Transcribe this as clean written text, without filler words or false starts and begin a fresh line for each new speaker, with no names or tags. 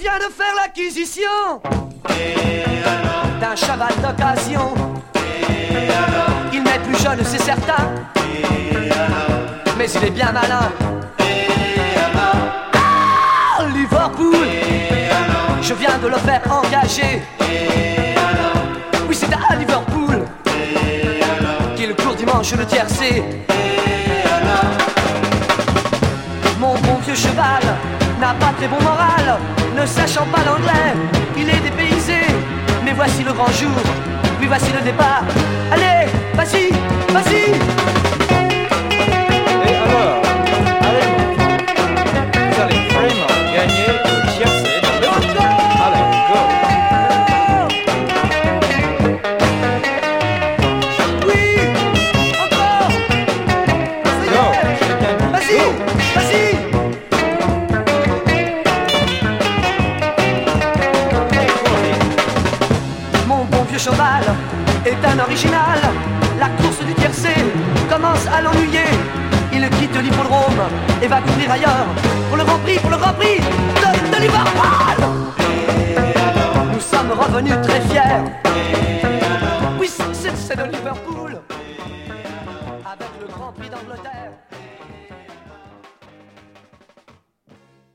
viens de faire l'acquisition d'un cheval d'occasion. Il n'est plus jeune, c'est certain, mais il est bien malin. Ah, Liverpool, je viens de le faire engager. Oui, c'est à Liverpool qu'il court dimanche le tiercé. Mon bon vieux cheval n'a pas très bon moral, ne sachant pas l'anglais, il est dépaysé. Mais voici le grand jour, oui voici le départ. Allez, vas-y, vas-y.
Et alors, allez, vous allez vraiment gagner le tiercé dans le foot. Allez, go.
Oui, encore.
Go, j'ai gagné.
Vas-y,
Go.
vas-y. Mon bon vieux cheval est un original. La course du tiercé commence à l'ennuyer. Il quitte l'hippodrome et va courir ailleurs pour le Grand Prix, de Liverpool. Nous sommes revenus très fiers. Oui, c'est de Liverpool.